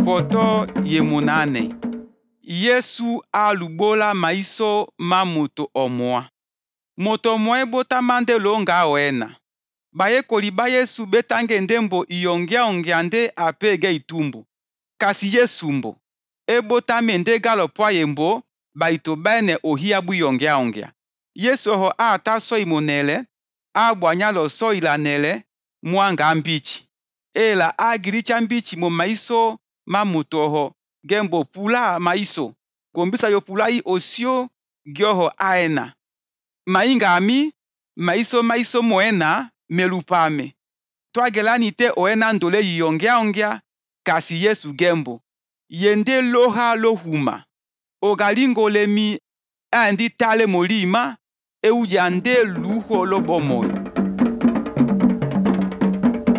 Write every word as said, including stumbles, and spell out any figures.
Foto ye munane. Yesu alubola maiso ma moto omoa. Moto omoa ebota mande longa wena. Baye koli ba Yesu betange ndembo iyongia ongia nde apege itumbu. Kasi Yesu mbo. Ebota mende galopwa yembo baito bene ohia bu yongia ongia. Yesu ho ata so imonele. Abwanyalo so ilanele mwanga ambichi. Ela agiricha mbichi mo maiso ma moto ho gembo pula maiso. Gombisa yo pula i osio gyoho aena. Mainga ami maiso maiso moena melupame. Twagelani te oena ndole yongia ongia kasi Yesu gembo. Yende loha lohuma. Ogalingo lemi andi tale molima e ujande luho lobomoyo.